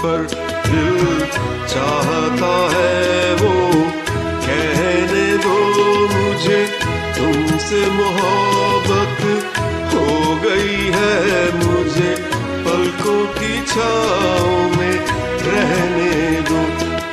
पर दिल चाहता है वो कहने दो मुझे तुमसे मोहब्बत हो गई है मुझे पलकों की छाँव में रहने दो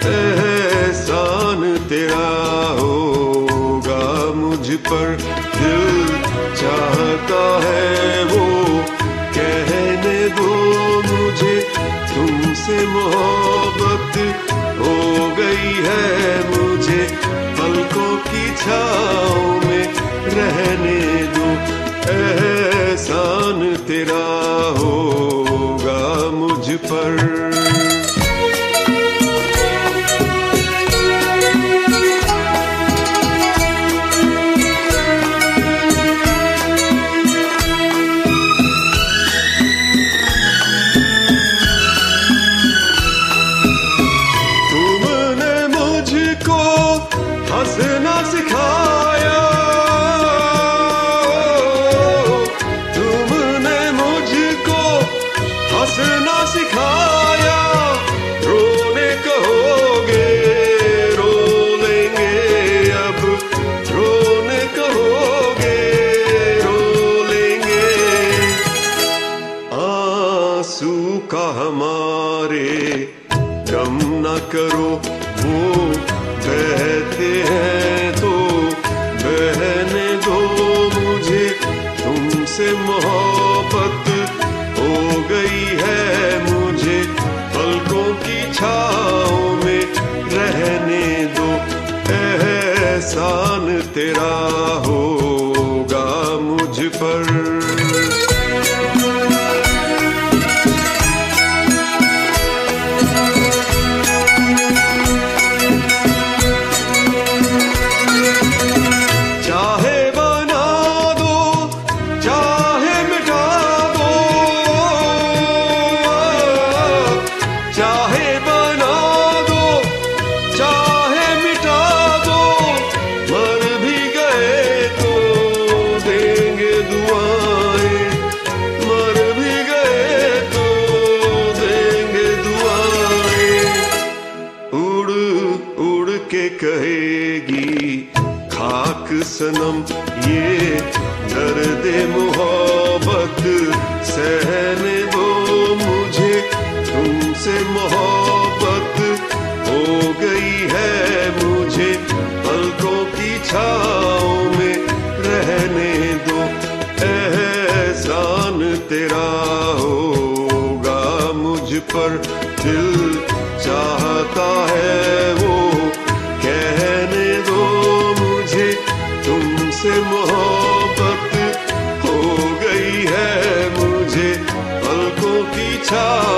एहसान तेरा होगा मुझ पर दिल चाहता है वो कहने दो मुझे तुमसे मोहब्बत हो गई है मुझे पलकों की छाँव में रहने दो एहसान तेरा होगा मुझ पर। हंसना सिखाया तुमने मुझको हंसना सिखाया रोने कहोगे रो लेंगे अब रोने कहोगे रो लेंगे आंसू का हमारे गम न करो वो बहते हैं तो बहने दो मुझे तुमसे मोहब्बत हो गई है मुझे पलकों की छाँव में रहने दो एहसान तेरा होगा मुझ पर। कहेगी खाक सनम ये दर्दे मोहब्बत सहने दो मुझे तुमसे मोहब्बत हो गई है मुझे पलकों की छाँव में रहने दो एहसान तेरा होगा मुझ पर दिल चाहता है वो कहने दो मुझे तुमसे मोहब्बत हो गई है मुझे पलकों की छाँव